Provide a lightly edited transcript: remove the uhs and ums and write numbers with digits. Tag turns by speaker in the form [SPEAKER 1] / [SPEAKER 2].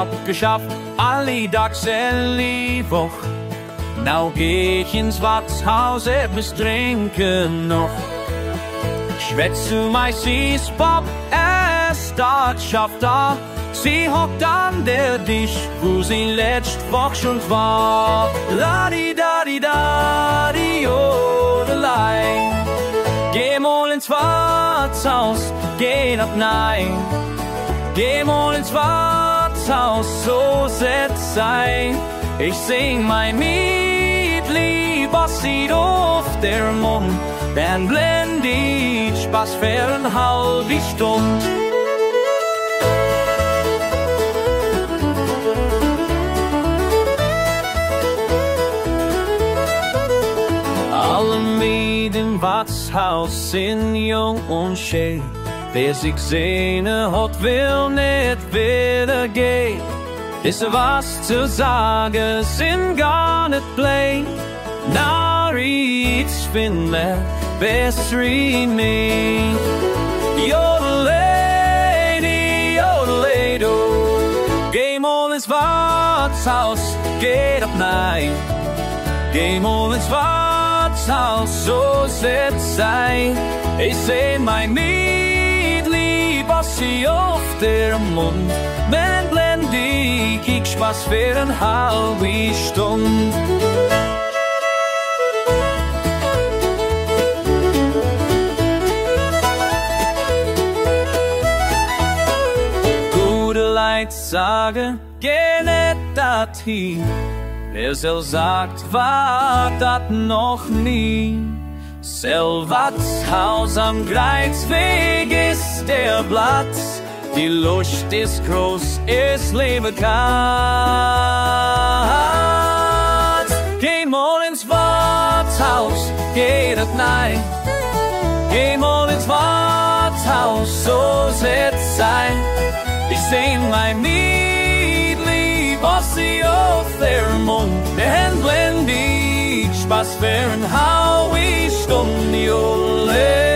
[SPEAKER 1] abgeschafft, alle Tags die Woche. Now geh ich ins Wirtshaus, etwas trinken noch. Schwätze meistens Bob, dort schafft da. Sie hockt an der Tisch, wo sie letzte Woche schon war. La-di-da-di-da-di, jodelei. Geh mal ins Wirtshaus, geh ab nein. Geh mal ins Wirtshaus, so setz sei. Ich sing mein Mietlied, was sieht auf der Mund. Dann blend ich Spaß für eine halbe Stunde. Alle mit im Wirtshaus sind jung und schön. Wer sich sehne hat, will nicht wieder gehen. Ist was zu sagen, sind gar nicht blöd. Na, ich bin mehr besser in mir. Jodelady, jodelado. Geh mal ins Wirtshaus, geht ab nein. Geh mal ins Wirtshaus, so setz sei. Ich seh mein Mietlied, was sie auf der Mund. Wenn blend ich Spaß für eine halbe Stunde. Gute Leute sagen, geh nicht dorthin. Wer soll sagt, war dat noch nie. Selvatshaus am Kreuzweg ist der Platz. Die Lust ist groß, es lebe Katz. Geh mal ins Wirtshaus, geh dat nein. Geh mal ins Wirtshaus, so setz sei. Ich seh mein Mietlied, was sie auf der Mund. Dann blend ich Spaß für ein halbe Stunde,